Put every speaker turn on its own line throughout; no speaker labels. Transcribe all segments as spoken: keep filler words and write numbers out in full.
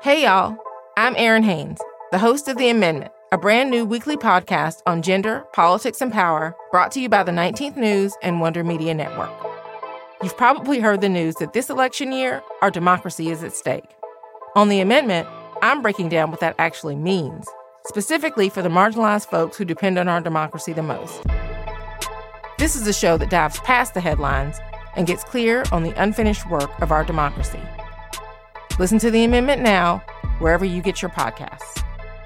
Hey, y'all. I'm Erin Haynes, the host of The Amendment, a brand new weekly podcast on gender, politics, and power, brought to you by the nineteenth News and Wonder Media Network. You've probably heard the news that this election year, our democracy is at stake. On The Amendment, I'm breaking down what that actually means, specifically for the marginalized folks who depend on our democracy the most. This is a show that dives past the headlines and gets clear on the unfinished work of our democracy. Listen to The Amendment now, wherever you get your podcasts.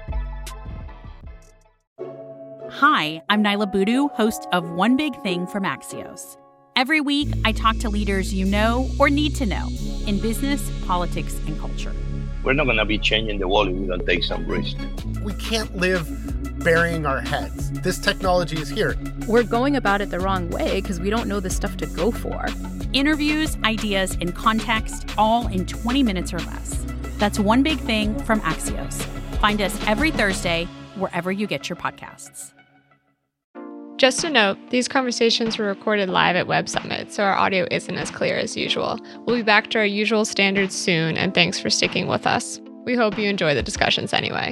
Hi, I'm Nyla Boodoo, host of One Big Thing from Axios. Every week, I talk to leaders you know or need to know in business, politics, and culture.
We're not going to be changing the world if we don't take some risk.
We can't live burying our heads. This technology is here.
We're going about it the wrong way because we don't know the stuff to go for.
Interviews, ideas, and context, all in twenty minutes or less. That's One Big Thing from Axios. Find us every Thursday, wherever you get your podcasts.
Just a note, these conversations were recorded live at Web Summit, so our audio isn't as clear as usual. We'll be back to our usual standards soon, and thanks for sticking with us. We hope you enjoy the discussions anyway.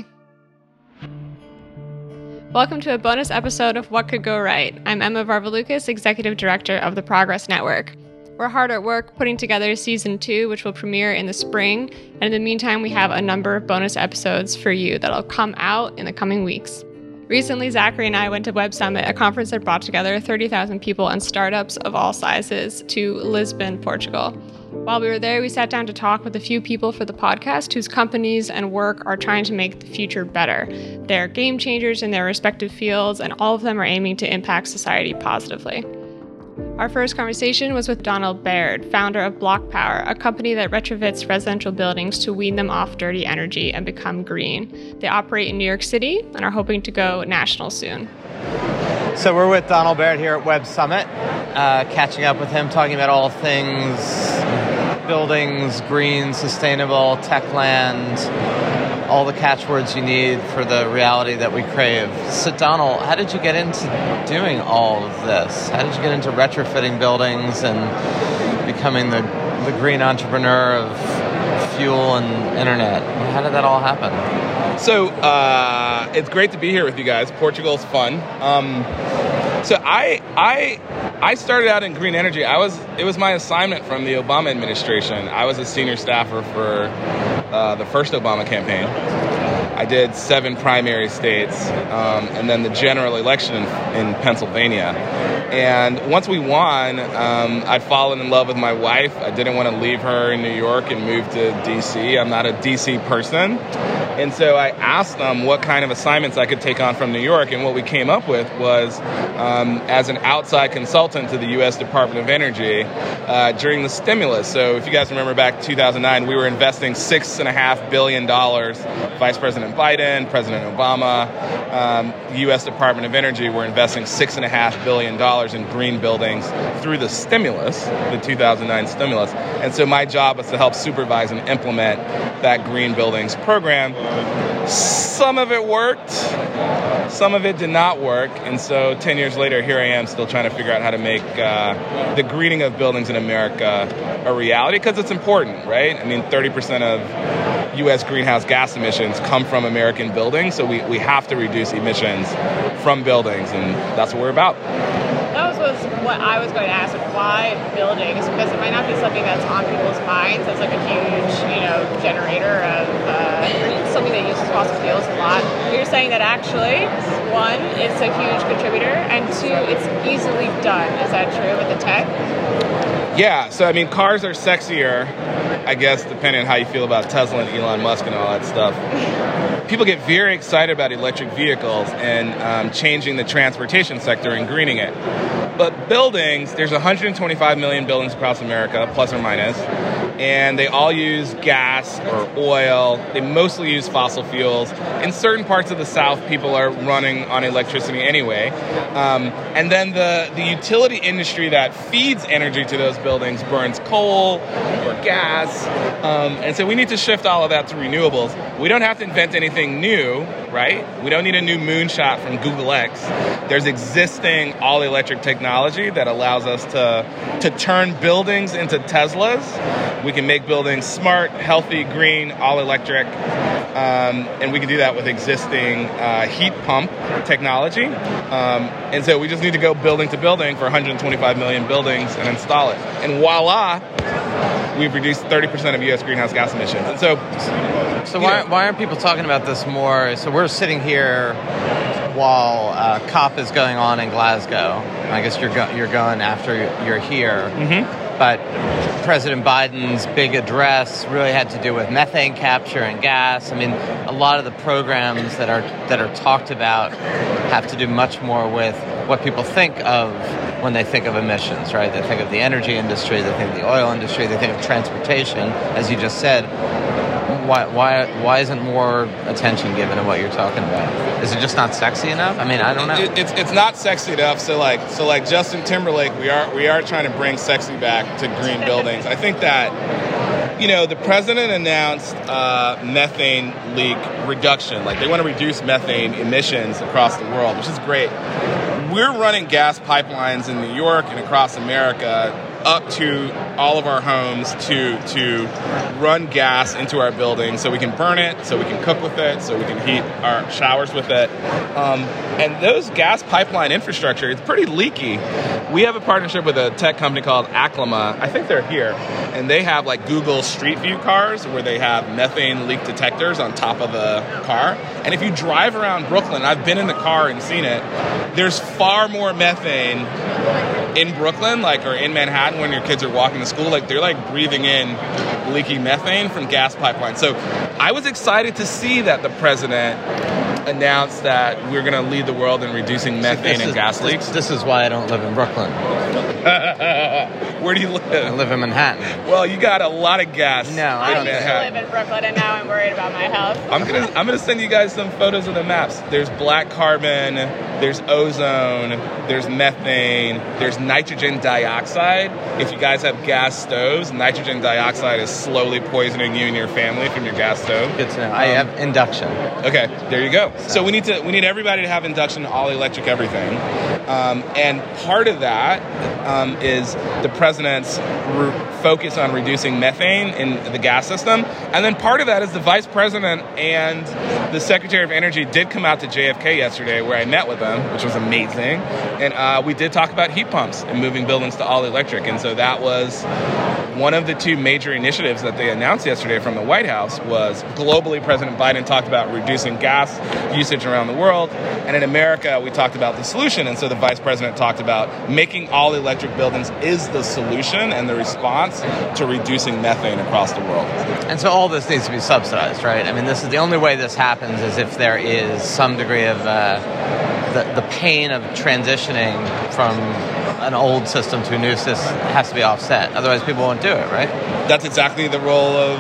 Welcome to a bonus episode of What Could Go Right. I'm Emma Varvaloucas, Executive Director of the Progress Network. We're hard at work putting together season two, which will premiere in the spring, and in the meantime, we have a number of bonus episodes for you that'll come out in the coming weeks. Recently, Zachary and I went to Web Summit, a conference that brought together thirty thousand people and startups of all sizes to Lisbon, Portugal. While we were there, we sat down to talk with a few people for the podcast whose companies and work are trying to make the future better. They're game changers in their respective fields, and all of them are aiming to impact society positively. Our first conversation was with Donald Baird, founder of Block Power, a company that retrofits residential buildings to wean them off dirty energy and become green. They operate in New York City and are hoping to go national soon.
So we're with Donald Baird here at Web Summit, uh, catching up with him, talking about all things buildings, green, sustainable, tech land, all the catchwords you need for the reality that we crave. So Donald, how did you get into doing all of this? How did you get into retrofitting buildings and becoming the, the green entrepreneur of fuel and internet? How did that all happen?
So uh, it's great to be here with you guys. Portugal's fun. Um, so I I I started out in green energy. I was it was my assignment from the Obama administration. I was a senior staffer for uh, the first Obama campaign. I did seven primary states, um, and then the general election in, in Pennsylvania. And once we won, um, I'd fallen in love with my wife. I didn't want to leave her in New York and move to D C. I'm not a D C person. And so I asked them what kind of assignments I could take on from New York, and what we came up with was, um, as an outside consultant to the U S Department of Energy uh, during the stimulus. So if you guys remember back in two thousand nine, we were investing six and a half billion dollars. Vice President Biden, President Obama, um, U S Department of Energy were investing six and a half billion dollars in green buildings through the stimulus, the two thousand nine stimulus. And so my job was to help supervise and implement that green buildings program. Some of it worked, some of it did not work, and so ten years later, here I am still trying to figure out how to make uh, the greening of buildings in America a reality, because it's important, right? I mean, thirty percent of U S greenhouse gas emissions come from American buildings, so we, we have to reduce emissions from buildings, and that's what we're about.
That was what I was going to ask, why buildings? Because it might not be something that's on people's minds as like a huge, you know, generator of uh, something that uses fossil fuels a lot. You're saying that actually, one, it's a huge contributor, and two, it's easily done. Is that true with the tech?
Yeah, so I mean, cars are sexier, I guess, depending on how you feel about Tesla and Elon Musk and all that stuff. People get very excited about electric vehicles and um, changing the transportation sector and greening it. But buildings, there's one hundred twenty-five million buildings across America, plus or minus, and they all use gas or oil. They mostly use fossil fuels. In certain parts of the South, people are running on electricity anyway. Um, and then the, the utility industry that feeds energy to those buildings burns coal or gas. Um, and so we need to shift all of that to renewables. We don't have to invent anything new, right? We don't need a new moonshot from Google X. There's existing all-electric technology that allows us to, to turn buildings into Teslas We can make buildings smart, healthy, green, all electric. Um, and we can do that with existing uh, heat pump technology. Um, and so we just need to go building to building for one hundred twenty-five million buildings and install it. And voila, we've reduced thirty percent of U S greenhouse gas emissions. And so,
so why, why aren't people talking about this more? So we're sitting here while uh, COP is going on in Glasgow. I guess you're go- you're going after you're here.
Mm-hmm.
But President Biden's big address really had to do with methane capture and gas. I mean, a lot of the programs that are that are talked about have to do much more with what people think of when they think of emissions, right? They think of the energy industry, they think of the oil industry, they think of transportation, as you just said. Why why why isn't more attention given to what you're talking about? Is it just not sexy enough? I mean, I don't know.
It, it's it's not sexy enough. So like so like Justin Timberlake, we are we are trying to bring sexy back to green buildings. I think that, you know, the president announced uh, methane leak reduction. Like they want to reduce methane emissions across the world, which is great. We're running gas pipelines in New York and across America up to all of our homes to to run gas into our buildings so we can burn it, so we can cook with it, so we can heat our showers with it. Um, and those gas pipeline infrastructure, it's pretty leaky. We have a partnership with a tech company called Aclima. I think they're here. And they have like Google Street View cars where they have methane leak detectors on top of the car. And if you drive around Brooklyn, I've been in the car and seen it, there's far more methane in Brooklyn, like, or in Manhattan when your kids are walking to school. Like, they're like breathing in leaky methane from gas pipelines. So I was excited to see that the president announced that we're going to lead the world in reducing methane and gas leaks.
This, this is why I don't live in Brooklyn.
Where do you live?
I live in Manhattan.
Well, you got a lot of gas.
No, I
I used to live in Brooklyn, and now I'm worried about my health.
I'm gonna I'm gonna send you guys some photos of the maps. There's black carbon, there's ozone, there's methane, there's nitrogen dioxide. If you guys have gas stoves, nitrogen dioxide is slowly poisoning you and your family from your gas stove.
Good to know. I
Um,
have induction.
Okay, there you go. So we need to we need everybody to have induction, all electric, everything. Um, and part of that um, is the president's re- focus on reducing methane in the gas system. And then part of that is the vice president and the secretary of energy did come out to J F K yesterday where I met with them, which was amazing. And uh, we did talk about heat pumps and moving buildings to all electric. And so that was one of the two major initiatives that they announced yesterday from the White House. Was globally, President Biden talked about reducing gas usage around the world. And in America, we talked about the solution. And so the vice president talked about making all electric buildings is the solution and the response to reducing methane across the world.
And so all this needs to be subsidized, right? I mean, this is the only way this happens is if there is some degree of uh, the, the pain of transitioning from an old system to a new system has to be offset. Otherwise, people won't do it, right?
That's exactly the role of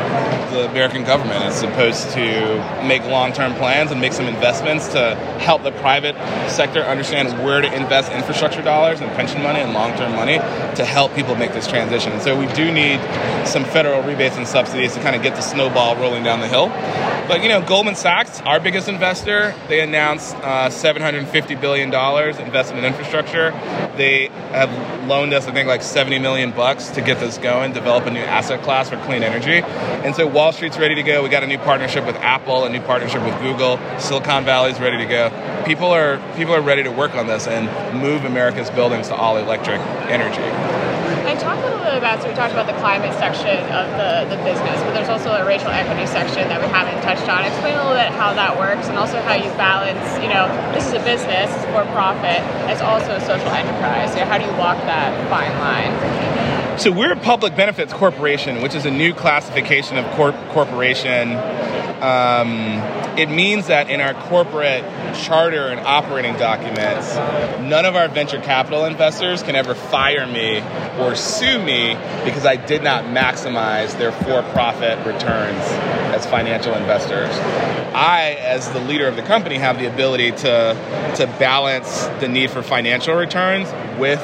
the American government. It's supposed to make long-term plans and make some investments to help the private sector understand where to invest infrastructure dollars and pension money and long-term money to help people make this transition. And so we do need some federal rebates and subsidies to kind of get the snowball rolling down the hill. But, you know, Goldman Sachs, our biggest investor, they announced uh, seven hundred fifty billion dollars invested in infrastructure. They have loaned us, I think, like seventy million bucks to get this going, develop a new asset class for clean energy. And so Wall Street's ready to go. We got a new partnership with Apple, a new partnership with Google. Silicon Valley's ready to go. People are people are ready to work on this and move America's buildings to all electric energy.
I talked a little bit about, so we talked about the climate section of the, the business, but there's also a racial equity section that we haven't touched on. Explain a little bit how that works and also how you balance, you know, this is a business, it's for profit, it's also a social enterprise. So how do you walk that fine line?
So we're a public benefits corporation, which is a new classification of corp- corporation. Um, it means that in our corporate charter and operating documents, none of our venture capital investors can ever fire me or sue me because I did not maximize their for-profit returns as financial investors. I, as the leader of the company, have the ability to, to balance the need for financial returns with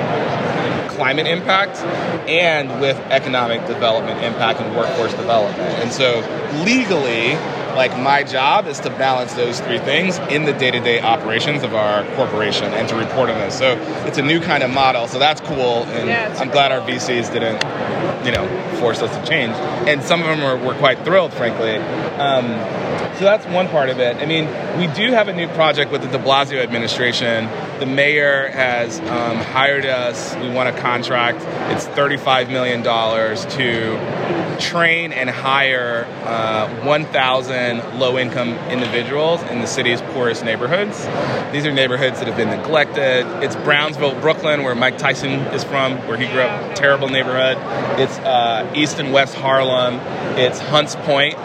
climate impact and with economic development impact and workforce development. And so legally, like my job is to balance those three things in the day-to-day operations of our corporation and to report on those. So it's a new kind of model. So that's cool. And
yeah,
I'm glad our V Cs didn't, you know, force us to change. And some of them were, were quite thrilled, frankly. Um, so that's one part of it. I mean, we do have a new project with the de Blasio administration. The mayor has um, hired us. We won a contract. It's thirty-five million dollars to train and hire uh, one thousand low-income individuals in the city's poorest neighborhoods. These are neighborhoods that have been neglected. It's Brownsville, Brooklyn, where Mike Tyson is from, where he grew up. Terrible neighborhood. It's uh, East and West Harlem. It's Hunts Point,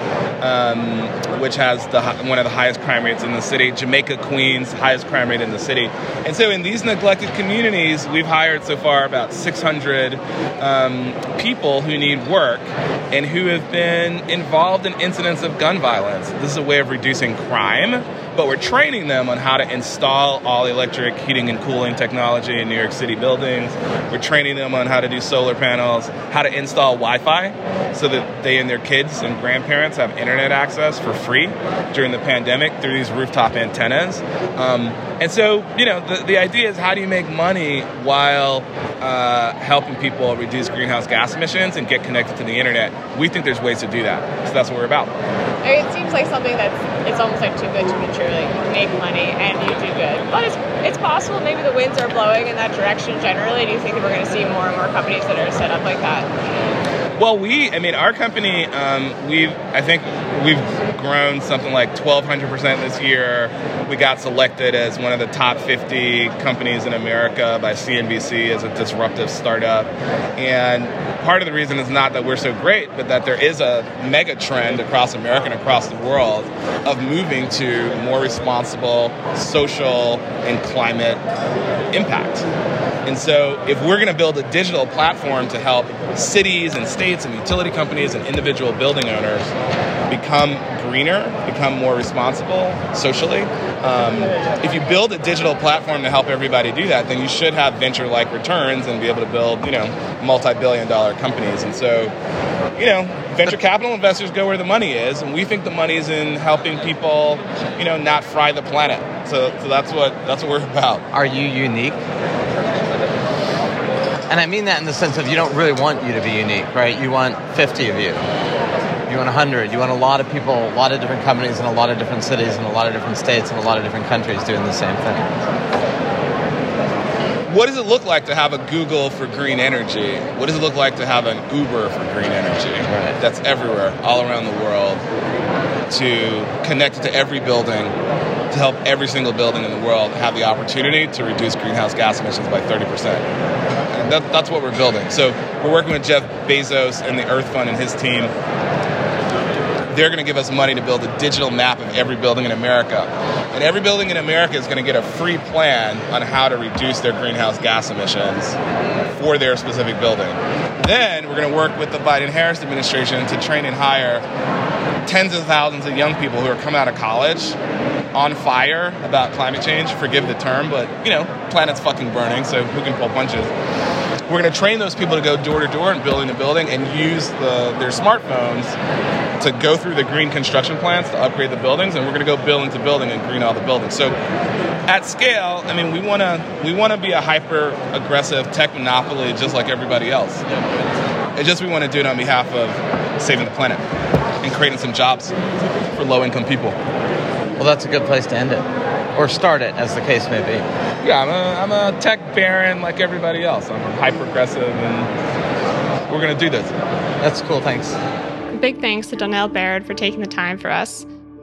um, which has the one of the highest crime rates in the city. Jamaica, Queens, highest crime rate in the city. And so in these neglected communities, we've hired so far about six hundred um, people who need work and who have been involved in incidents of gun violence. This is a way of reducing crime, but we're training them on how to install all-electric heating and cooling technology in New York City buildings. We're training them on how to do solar panels, how to install Wi-Fi so that they and their kids and grandparents have internet access for free during the pandemic through these rooftop antennas. Um, and so, you know, the, the idea is how do you make money while uh, helping people reduce greenhouse gas emissions and get connected to the internet? We think there's ways to do that. So that's what we're about.
I mean, it seems like something that's it's almost like too good to be true. Like you make money and you do good, but it's it's possible maybe the winds are blowing in that direction generally. Do you think that we're going to see more and more companies that are set up like that?
Well, we, I mean, our company, um, we've, I think we've grown something like twelve hundred percent this year. We got selected as one of the top fifty companies in America by C N B C as a disruptive startup. And part of the reason is not that we're so great, but that there is a mega trend across America and across the world of moving to more responsible social and climate impact. And so if we're going to build a digital platform to help cities and states and utility companies and individual building owners become greener, become more responsible socially, um, if you build a digital platform to help everybody do that, then you should have venture-like returns and be able to build, you know, multi-billion dollar companies. And so, you know, venture capital investors go where the money is, and we think the money is in helping people, you know, not fry the planet. So, so that's what that's what we're about.
Are you unique? And I mean that in the sense of you don't really want you to be unique, right? You want fifty of you. You want one hundred. You want a lot of people, a lot of different companies in a lot of different cities and a lot of different states and a lot of different countries doing the same thing.
What does it look like to have a Google for green energy? What does it look like to have an Uber for green energy?
Right.
That's everywhere, all around the world, to connect it to every building, to help every single building in the world have the opportunity to reduce greenhouse gas emissions by thirty percent. And that, that's what we're building. So we're working with Jeff Bezos and the Earth Fund and his team. They're going to give us money to build a digital map of every building in America. And every building in America is going to get a free plan on how to reduce their greenhouse gas emissions for their specific building. Then we're going to work with the Biden-Harris administration to train and hire tens of thousands of young people who are coming out of college on fire about climate change. Forgive the term, but, you know, planet's fucking burning, so who can pull punches? We're going to train those people to go door to door and building to building and use the, their smartphones to go through the green construction plans to upgrade the buildings, and we're going to go building to building and green all the buildings. So at scale, I mean, we want to we want to be a hyper-aggressive tech monopoly just like everybody else. It's just we want to do it on behalf of saving the planet and creating some jobs for low-income people.
Well, that's a good place to end it. Or start it, as the case may be.
Yeah, I'm a, I'm a tech baron like everybody else. I'm hyper-aggressive, and we're going to do this.
That's cool, thanks.
Big thanks to Donnell Baird for taking the time for us.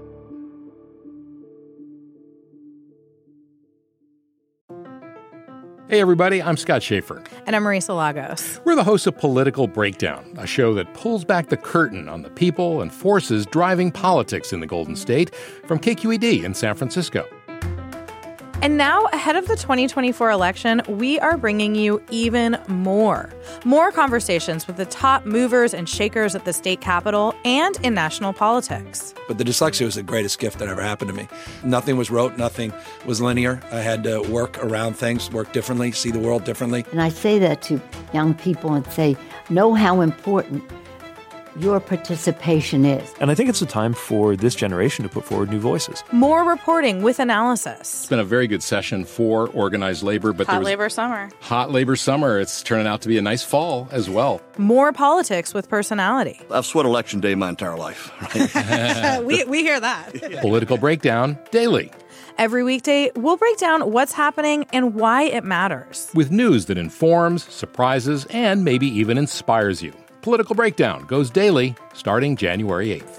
Hey everybody, I'm Scott Schaefer.
And I'm Marisa Lagos.
We're the hosts of Political Breakdown, a show that pulls back the curtain on the people and forces driving politics in the Golden State from K Q E D in San Francisco.
And now, ahead of the twenty twenty-four election, we are bringing you even more. More conversations with the top movers and shakers at the state capitol and in national politics.
But the dyslexia was the greatest gift that ever happened to me. Nothing was rote, nothing was linear. I had to work around things, work differently, see the world differently.
And I say that to young people and say, know how important your participation is.
And I think it's a time for this generation to put forward new voices.
More reporting with analysis.
It's been a very good session for organized labor. But
Hot
there was
labor summer.
Hot labor summer. It's turning out to be a nice fall as well.
More politics with personality.
I've sweat election day my entire life. Right?
we, we hear that.
Political Breakdown Daily.
Every weekday, we'll break down what's happening and why it matters.
With news that informs, surprises, and maybe even inspires you. Political Breakdown goes daily starting January eighth.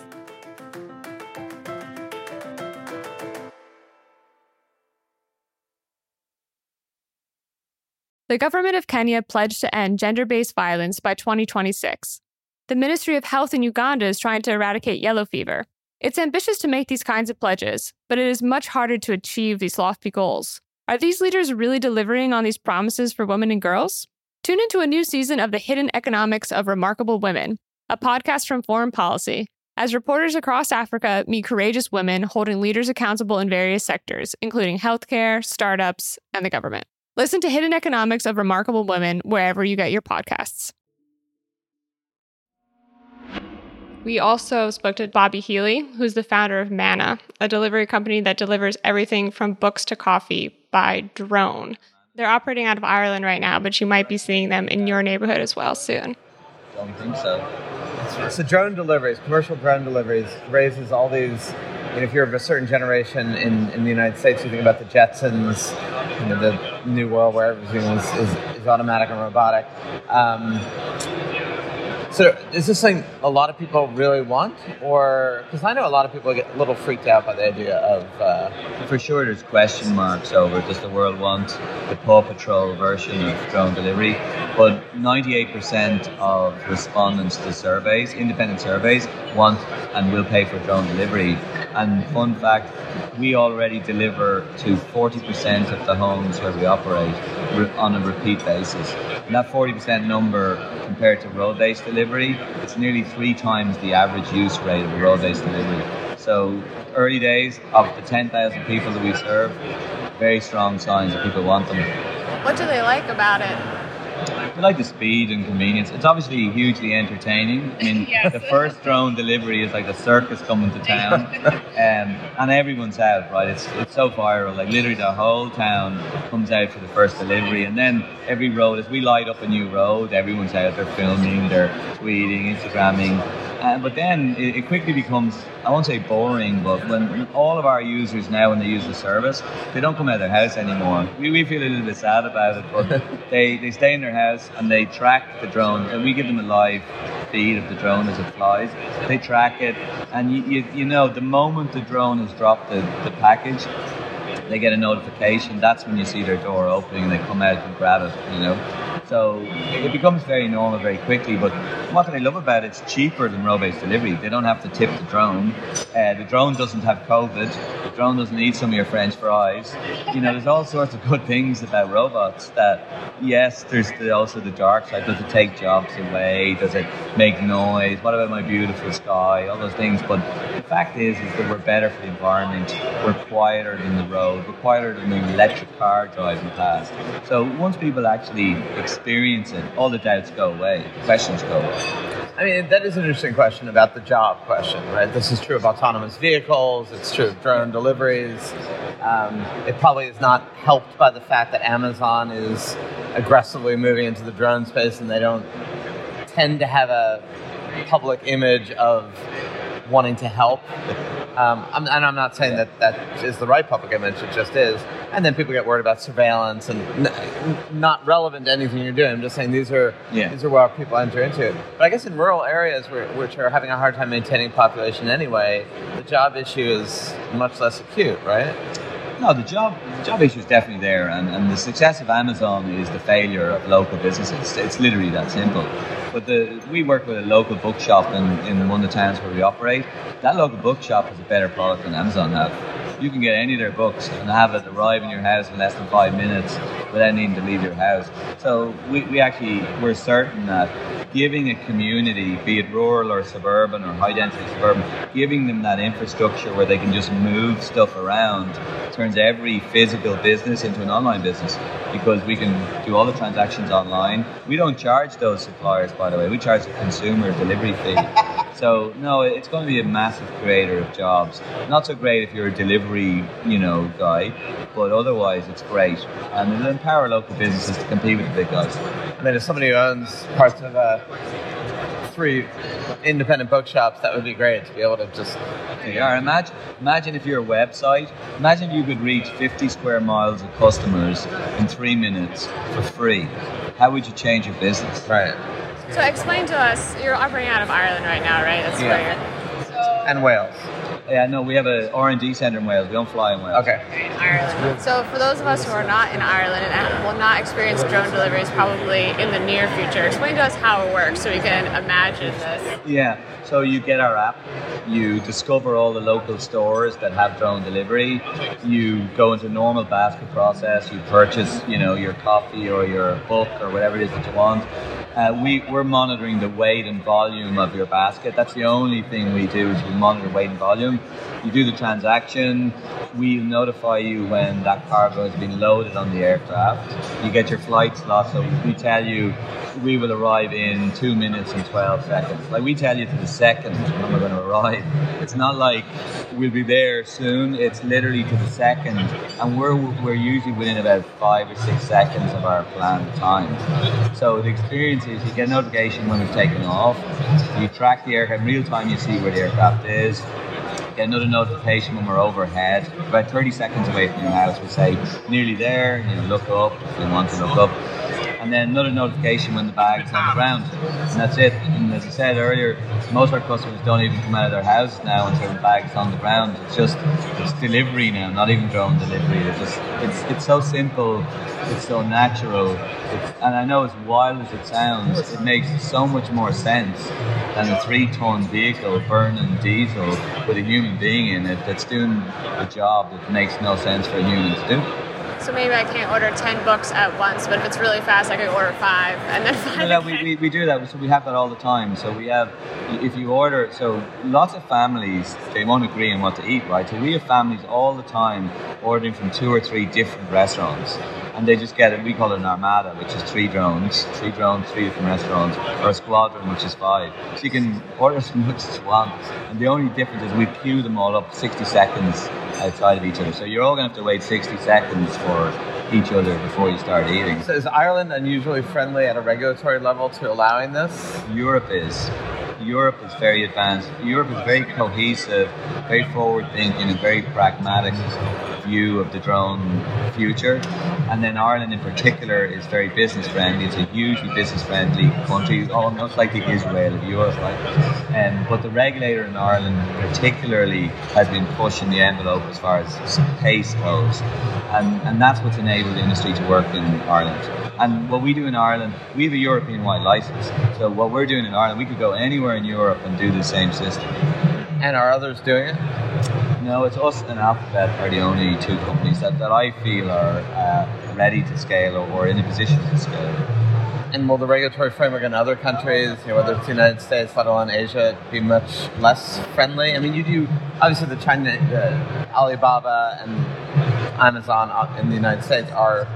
The government of Kenya pledged to end gender-based violence by twenty twenty-six. The Ministry of Health in Uganda is trying to eradicate yellow fever. It's ambitious to make these kinds of pledges, but it is much harder to achieve these lofty goals. Are these leaders really delivering on these promises for women and girls? Tune into a new season of The Hidden Economics of Remarkable Women, a podcast from Foreign Policy, as reporters across Africa meet courageous women holding leaders accountable in various sectors, including healthcare, startups, and the government. Listen to Hidden Economics of Remarkable Women wherever you get your podcasts. We also spoke to Bobby Healy, who's the founder of Manna, a delivery company that delivers everything from books to coffee by drone. They're operating out of Ireland right now, but you might be seeing them in your neighborhood as well soon.
Don't think so. So drone deliveries, commercial drone deliveries, raises all these, you know, if you're of a certain generation in, in the United States, you think about the Jetsons, you know, the new world where everything is, is, is automatic and robotic. Um, So is this something a lot of people really want? Or, because I know a lot of people get a little freaked out by the idea of... Uh,
For sure there's question marks over does the world want the Paw Patrol version of drone delivery, but ninety-eight percent of respondents to surveys, independent surveys, want and will pay for drone delivery. And fun fact, we already deliver to forty percent of the homes where we operate on a repeat basis. And that forty percent number compared to road-based delivery, it's nearly three times the average use rate of a road-based delivery. So early days, of the ten thousand people that we serve, very strong signs that people want them.
What do they like about it?
We like the speed and convenience. It's obviously hugely entertaining. I mean, yes. The first drone delivery is like a circus coming to town, um, and everyone's out, right? It's it's so viral. Like literally, the whole town comes out for the first delivery, and then every road, as we light up a new road, everyone's out there filming, they're tweeting, Instagramming. Uh, but then it, it quickly becomes, I won't say boring, but when all of our users now, when they use the service, they don't come out of their house anymore. We, we feel a little bit sad about it, but they, they stay in their house and they track the drone, and we give them a live feed of the drone as it flies. They track it, and you, you, you know, the moment the drone has dropped the, the package, they get a notification. That's when you see their door opening and they come out and grab it, you know. So it becomes very normal very quickly, but what I love about it, it's cheaper than road-based delivery. They don't have to tip the drone. Uh, the drone doesn't have COVID. The drone doesn't eat some of your French fries. You know, there's all sorts of good things about robots that, yes, there's the, also the dark side. Does it take jobs away? Does it make noise? What about my beautiful sky? All those things. But the fact is, is that we're better for the environment. We're quieter than the road. We're quieter than the electric car driving past. So once people actually experience it, all the doubts go away, the questions go away.
I mean, that is an interesting question about the job question, right? This is true of autonomous vehicles, it's true of drone deliveries. Um, it probably is not helped by the fact that Amazon is aggressively moving into the drone space, and they don't tend to have a public image of wanting to help. Um, I'm, and I'm not saying that that is the right public image, it just is. And then people get worried about surveillance and n- not relevant to anything you're doing. I'm just saying these are yeah. these are where people enter into it. But I guess in rural areas where, which are having a hard time maintaining population anyway, the job issue is much less acute, right?
No, the job the job issue is definitely there, and, and the success of Amazon is the failure of local businesses. It's literally that simple. But the, we work with a local bookshop in, in one of the towns where we operate. That local bookshop has a better product than Amazon have. you can get any of their books and have it arrive in your house in less than five minutes without needing to leave your house. So we, we actually, we're certain that giving a community, be it rural or suburban or high density suburban, giving them that infrastructure where they can just move stuff around turns every physical business into an online business, because we can do all the transactions online. We don't charge those suppliers, by the way. We charge the consumer delivery fee. So no, it's going to be a massive creator of jobs. Not so great if you're a delivery, you know, guy, but otherwise it's great. And it'll empower local businesses to compete with the big guys.
I mean, as somebody who owns parts of uh, three independent bookshops, that would be great to be able to just...
Yeah, imagine, imagine if you're a website, imagine if you could reach fifty square miles of customers in three minutes for free. How would you change your business?
Right.
So explain to us, you're operating out of Ireland right now, right? That's
Yeah.
where you're... So...
And Wales.
Yeah, no, we have an R and D centre in Wales. We don't fly in Wales.
Okay.
Ireland. So for those of us who are not in Ireland and will not experience drone deliveries probably in the near future, explain to us how it works so we can imagine this.
Yeah, so you get our app, you discover all the local stores that have drone delivery, you go into normal basket process, you purchase, you know, your coffee or your book or whatever it is that you want. Uh, we, we're monitoring the weight and volume of your basket. That's the only thing we do, is we monitor weight and volume. You do the transaction, we notify you when that cargo has been loaded on the aircraft. You get your flight slot, so we tell you we will arrive in two minutes and twelve seconds. Like, we tell you to the second when we're going to arrive. It's not like we'll be there soon, it's literally to the second. And we're, we're usually within about five or six seconds of our planned time. So the experience is you get a notification when we've taken off, you track the aircraft, in real time you see where the aircraft is. Get another notification when we're overhead, about thirty seconds away from your house. We say, nearly there, you know, look up if you want to look up. And then another notification when the bag's on the ground. And that's it. And as I said earlier, most of our customers don't even come out of their houses now until the bag's on the ground. It's just, it's delivery now, not even drone delivery. It's just, it's, it's so simple, it's so natural. It's, and I know as wild as it sounds, it makes so much more sense than a three-ton vehicle burning diesel with a human being in it that's doing a job that makes no sense for a human to do.
So maybe I can't order ten books at once, but if it's really fast, I could order five and then five.
No, no, we, we, we do that. So we have that all the time. So we have, if you order, so lots of families, they won't agree on what to eat, right? So we have families all the time ordering from two or three different restaurants. And they just get it, we call it an armada, which is three drones, three drones, three different restaurants, or a squadron, which is five. So you can order as much as you want. And the only difference is we queue them all up sixty seconds outside of each other. So you're all going to have to wait sixty seconds for each other before you start eating.
So is Ireland unusually friendly at a regulatory level to allowing this?
Europe is. Europe is very advanced. Europe is very cohesive, very forward-thinking, and very pragmatic view of the drone future. And then Ireland in particular is very business-friendly. It's a hugely business-friendly country, almost like the Israel of Europe. Right? Um, but the regulator in Ireland particularly has been pushing the envelope as far as pace goes. And, and that's what's enabled the industry to work in Ireland. And what we do in Ireland, we have a European-wide license. So what we're doing in Ireland, we could go anywhere in Europe and do the same system.
And are others doing it?
No, it's us and Alphabet are the only two companies that, that I feel are uh, ready to scale or, or in a position to scale.
And will the regulatory framework in other countries, you know, whether it's the United States, let alone Asia, be much less friendly? I mean, you do, obviously the China, uh, Alibaba and Amazon in the United States are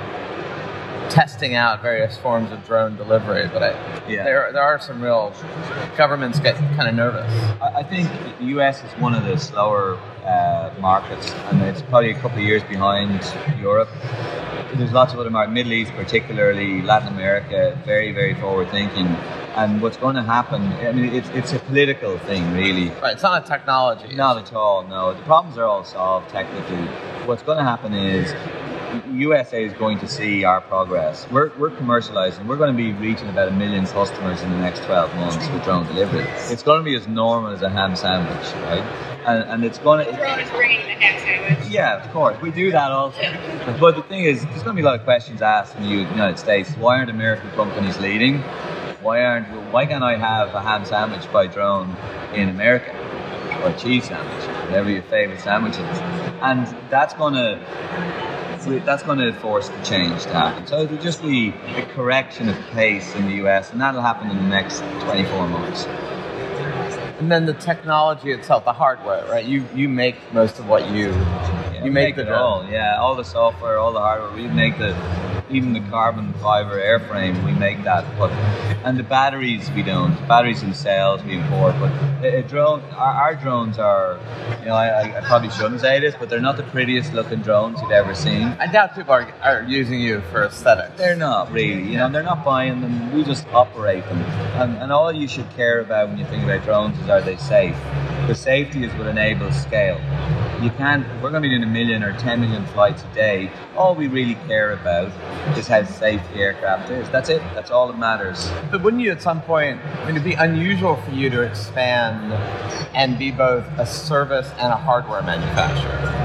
testing out various forms of drone delivery, but I, yeah. there there are some real, governments get kind of nervous.
I, I think the U S is one of the slower uh, markets, and it's probably a couple of years behind Europe. There's lots of other markets, Middle East particularly, Latin America, very, very forward thinking. And what's going to happen, I mean, it's, it's a political thing, really.
Right, it's not a technology.
Not at all, no. The problems are all solved technically. What's going to happen is U S A is going to see our progress. We're, we're commercializing. We're going to be reaching about a million customers in the next twelve months with drone delivery. It's going to be as normal as a ham sandwich, right? And, and it's going to...
Drone is bringing the ham sandwich.
Yeah, of course. We do that also. But the thing is, there's going to be a lot of questions asked in the United States. Why aren't American companies leading? Why aren't? Why can't I have a ham sandwich by drone in America? or cheese sandwich, whatever your favorite sandwich is. And that's going to that's going to force the change to happen. So it'll just be a correction of pace in the U S, and that'll happen in the next twenty-four months.
And then the technology itself, the hardware, right? You you make most of what you
yeah,
you
make,
make the
it all. Yeah, all the software, all the hardware. We make the even the carbon fiber airframe. We make that, but and the batteries we don't. The batteries themselves we import. But a, a drone, our, our drones are, you know, I, I probably shouldn't say this, but they're not the prettiest looking drones you've ever seen.
I doubt people are, are using you for aesthetics.
They're not really, you know, they're not buying them. We just operate them, and, and all you should care about when you think about drones is, are they safe? Because safety is what enables scale. You can't, we're going to be doing a million or ten million flights a day. All we really care about is how safe the aircraft is. That's it. That's all that matters.
But wouldn't you at some point, I mean, it'd be unusual for you to expand and be both a service and a hardware manufacturer?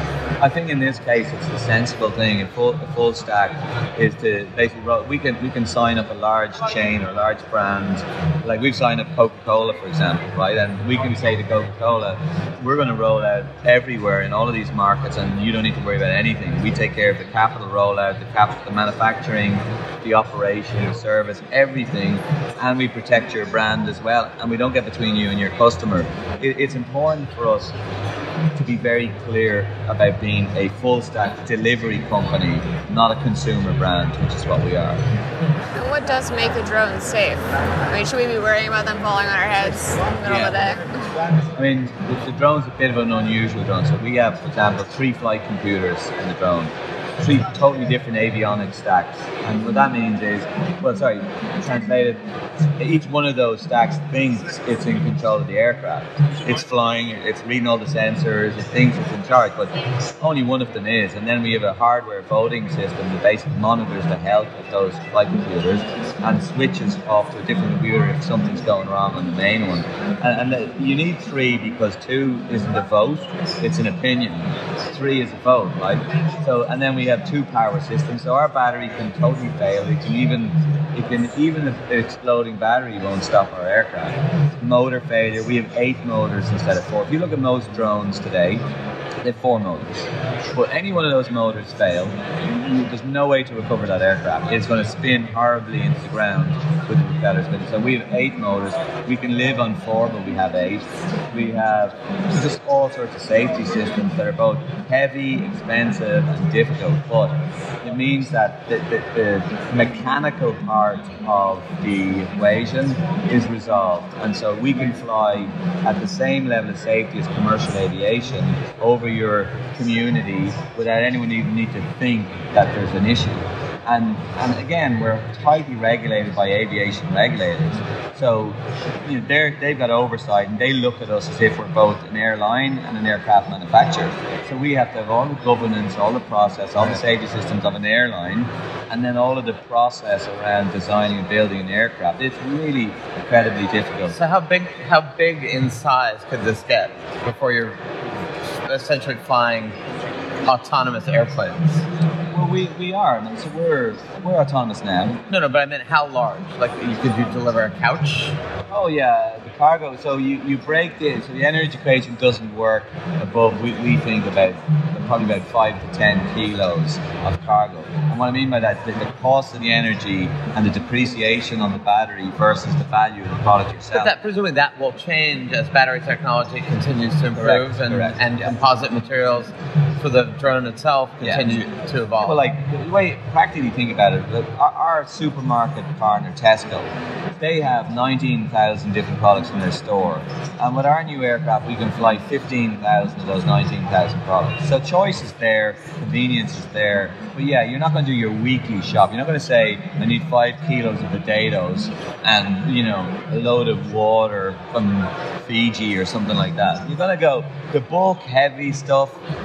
I think in this case, it's the sensible thing. A full, a full stack is to basically we can we can sign up a large chain or a large brand, like we've signed up Coca-Cola, for example, right? And we can say to Coca-Cola, we're going to roll out everywhere in all of these markets, and you don't need to worry about anything. We take care of the capital rollout, the capital, the manufacturing, the operation, the service, everything, and we protect your brand as well. And we don't get between you and your customer. It, it's important for us to be very clear about being a full stack delivery company, not a consumer brand, which is what we are.
And what does make a drone safe? I mean, should we be worrying about them falling on our heads in the middle
yeah.
of the day?
I mean, the, the drone's a bit of an unusual drone. So we have, for example, three flight computers in the drone. Three totally different avionics stacks. And what that means is, well, sorry, translated, each one of those stacks thinks it's in control of the aircraft. It's flying, it's reading all the sensors, it thinks it's in charge, but only one of them is. And then we have a hardware voting system that basically monitors the health of those flight computers and switches off to a different computer if something's going wrong on the main one. And, and the, you need three because two isn't a vote, it's an opinion. Three is a vote, right? So, and then we have two power systems, so our battery can totally fail. It can even, it can even an exploding battery won't stop our aircraft. Motor failure, we have eight motors instead of four. If you look at most drones today, they have four motors. But any one of those motors fail, there's no way to recover that aircraft. It's going to spin horribly into the ground with the propeller spinning. So we have eight motors. We can live on four, but we have eight. We have just all sorts of safety systems that are both heavy, expensive, and difficult. But it means that the, the, the mechanical part of the equation is resolved. And so we can fly at the same level of safety as commercial aviation over your community without anyone even need to think that there's an issue. And and again, we're tightly regulated by aviation regulators. So you know, they're, they've got oversight, and they look at us as if we're both an airline and an aircraft manufacturer. So we have to have all the governance, all the process, all the safety systems of an airline, and then all of the process around designing and building an aircraft. It's really incredibly difficult.
So how big how big in size could this get before you're essentially flying autonomous airplanes?
Well, we, we are. I mean, so we're we're autonomous now.
No, no, but I meant how large? Like, could you deliver a couch?
Oh yeah, the cargo. So you, you break the so the energy equation doesn't work above. We, we think about probably about five to ten kilos of cargo. And what I mean by that, the, the cost of the energy and the depreciation on the battery versus the value of the product yourself.
But that presumably that will change as battery technology continues to improve.
Correct,
and
correct,
and
yeah.
composite materials for the drone itself continue yeah. to evolve.
Well, like the way practically think about it, like our, our supermarket partner Tesco, they have nineteen thousand different products in their store, and with our new aircraft, we can fly fifteen thousand of those nineteen thousand products. So choice is there, convenience is there, but yeah, you're not going to do your weekly shop. You're not going to say, I need five kilos of potatoes and, you know, a load of water from Fiji or something like that. You're going to go, the bulk heavy stuff, you're going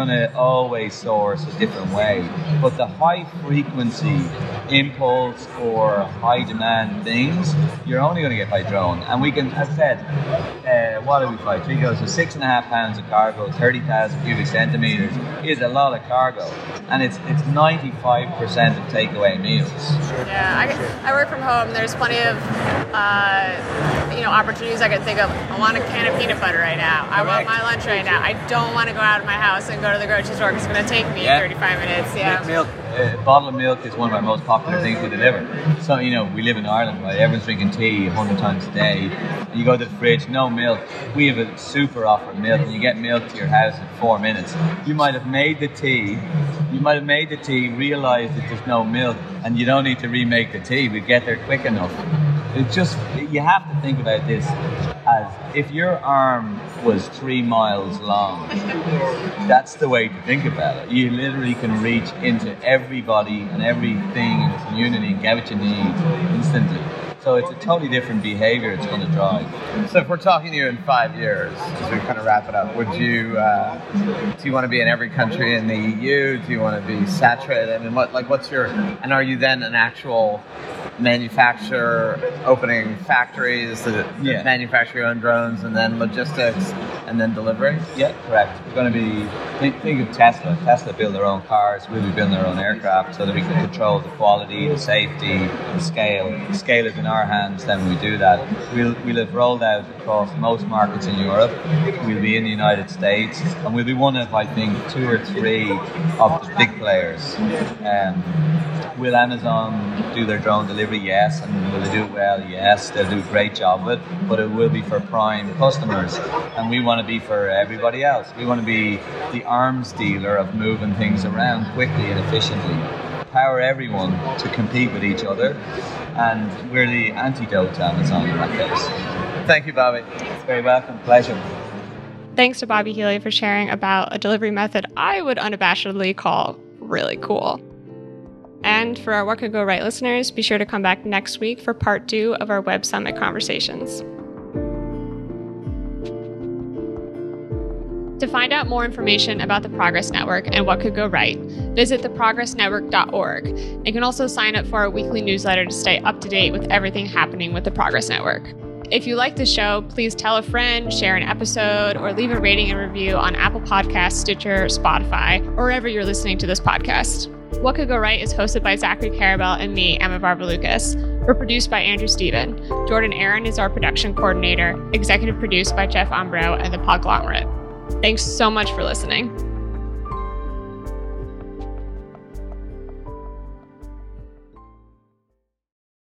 going to always source a different way. But the high frequency impulse or high demand things, you're only going to get by drone. And we can, as I said, uh, what do we fly? Three goes to six and a half pounds of cargo, thirty thousand cubic centimeters is a lot of cargo. And it's it's ninety-five percent of takeaway meals.
Yeah, I, I work from home. There's plenty of uh, you know opportunities I can think of. I want a can of peanut butter right now. I want my lunch right now. I don't want to go out of my house and go to the grocery store because it's going to take me yeah. thirty-five minutes. Yeah.
Milk. A bottle of milk is one of our most popular things we deliver. So, you know, we live in Ireland, right? Everyone's drinking tea a hundred times a day. You go to the fridge, no milk. We have a super offer of milk, and you get milk to your house in four minutes. You might have made the tea, you might have made the tea, realised that there's no milk, and you don't need to remake the tea. We get there quick enough. It's just, you have to think about this as if your arm was three miles long. That's the way to think about it. You literally can reach into everybody and everything in the community and get what you need instantly. So it's a totally different behavior it's going to drive.
So if we're talking to you in five years, as we kind of wrap it up, would you, uh, do you want to be in every country in the E U? Do you want to be saturated? I mean, what, like, what's your, and are you then an actual manufacturer, opening factories that, that yeah. manufacture your own drones, and then logistics, and then delivery?
Yeah, correct. We're going to be, think, think of Tesla. Tesla build their own cars, we'll be building our own aircraft so that we can control the quality, the safety, the scale. The scale is in our hands, then we do that. We'll, we'll have rolled out across most markets in Europe. We'll be in the United States, and we'll be one of, I think, two or three of the big players. Um, will Amazon do their drone delivery? Yes. And will they do it well? Yes. They'll do a great job of it, but it will be for prime customers, and we want to be for everybody else. We want to be the arms dealer of moving things around quickly and efficiently. Power everyone to compete with each other, and we're the antidote to Amazon in that case.
Thank you, Bobby.
It's very welcome. Pleasure.
Thanks to Bobby Healy for sharing about a delivery method I would unabashedly call really cool. And for our What Could Go Right listeners, be sure to come back next week for part two of our Web Summit conversations. To find out more information about the Progress Network and what could go right, visit the progress network dot org. You can also sign up for our weekly newsletter to stay up to date with everything happening with the Progress Network. If you like the show, please tell a friend, share an episode, or leave a rating and review on Apple Podcasts, Stitcher, Spotify, or wherever you're listening to this podcast. What Could Go Right is hosted by Zachary Carabell and me, Emma Varvaloucas. We're produced by Andrew Steven. Jordan Aaron is our production coordinator, executive produced by Jeff Umbro and the Podglomerate. Thanks so much for listening.